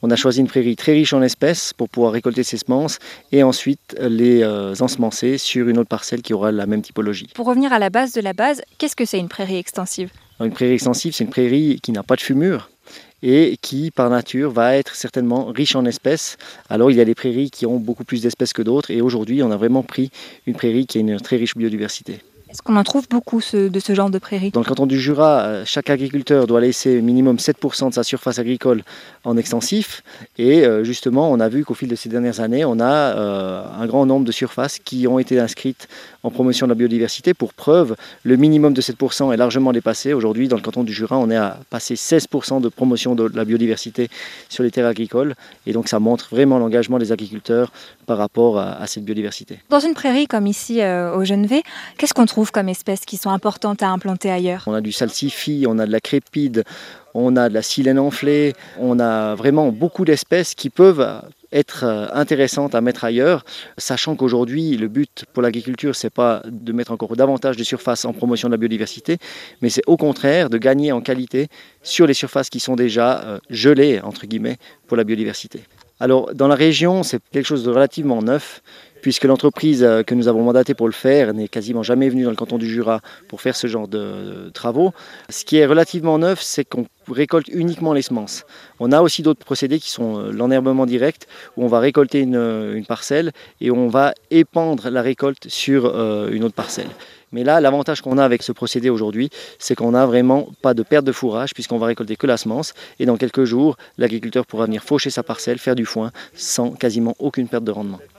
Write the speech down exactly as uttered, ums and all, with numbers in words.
On a choisi une prairie très riche en espèces pour pouvoir récolter ces semences et ensuite les euh, ensemencer sur une autre parcelle qui aura la même typologie. Pour revenir à la base de la base, qu'est-ce que c'est une prairie extensive ? Alors, une prairie extensive, c'est une prairie qui n'a pas de fumure et qui, par nature, va être certainement riche en espèces. Alors, il y a des prairies qui ont beaucoup plus d'espèces que d'autres et aujourd'hui, on a vraiment pris une prairie qui a une très riche biodiversité. Est-ce qu'on en trouve beaucoup ce, de ce genre de prairies ? Dans le canton du Jura, chaque agriculteur doit laisser minimum sept pour cent de sa surface agricole en extensif. Et justement, on a vu qu'au fil de ces dernières années, on a euh, un grand nombre de surfaces qui ont été inscrites en promotion de la biodiversité. Pour preuve, le minimum de sept pour cent est largement dépassé. Aujourd'hui, dans le canton du Jura, on est à passer seize pour cent de promotion de la biodiversité sur les terres agricoles. Et donc, ça montre vraiment l'engagement des agriculteurs par rapport à, à cette biodiversité. Dans une prairie comme ici euh, au Genevais, qu'est-ce qu'on trouve comme espèces qui sont importantes à implanter ailleurs ? On a du salsifis, on a de la crépide, on a de la silène enflée, on a vraiment beaucoup d'espèces qui peuvent être intéressantes à mettre ailleurs, sachant qu'aujourd'hui, le but pour l'agriculture, ce n'est pas de mettre encore davantage de surface en promotion de la biodiversité, mais c'est au contraire de gagner en qualité sur les surfaces qui sont déjà gelées, entre guillemets, pour la biodiversité. Alors, dans la région, c'est quelque chose de relativement neuf, puisque l'entreprise que nous avons mandatée pour le faire n'est quasiment jamais venue dans le canton du Jura pour faire ce genre de travaux. Ce qui est relativement neuf, c'est qu'on récolte uniquement les semences. On a aussi d'autres procédés qui sont l'enherbement direct, où on va récolter une, une parcelle et on va épandre la récolte sur euh, une autre parcelle. Mais là, l'avantage qu'on a avec ce procédé aujourd'hui, c'est qu'on n'a vraiment pas de perte de fourrage puisqu'on va récolter que la semence et dans quelques jours, l'agriculteur pourra venir faucher sa parcelle, faire du foin sans quasiment aucune perte de rendement.